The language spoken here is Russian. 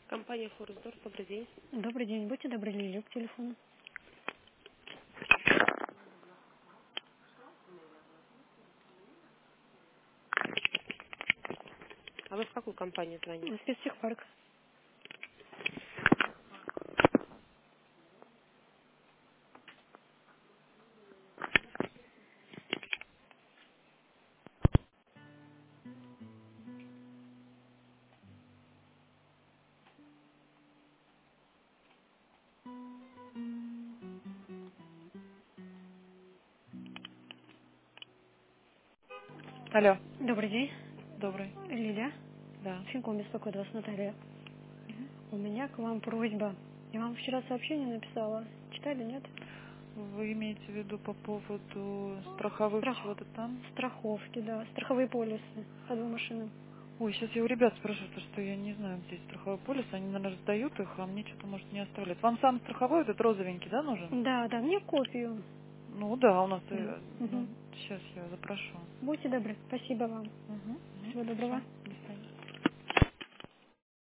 Компания Форсдор, добрый день. Добрый день. Будьте добры, Лилию к телефону. А вы в какую компанию звоните? Спецтехпарк. Алло, Добрый день. добрый. Лилия. Да. Финком беспокоит вас, Наталья. У меня к вам просьба. Я вам вчера сообщение написала. Читали, нет? Вы имеете в виду по поводу страховых чего-то там? Страховки, да. Страховые полисы по 2 машинам. Ой, сейчас я у ребят спрошу, потому что я не знаю, где страховой полис. Они, наверное, раздают их, а мне что-то, может, не оставляют. Вам сам страховой этот розовенький, да, нужен? Да, да, мне копию. Ну да, у нас, Да. ну, Мгм. сейчас я запрошу. Будьте добры. Спасибо вам. Угу. Всего доброго. Хорошо.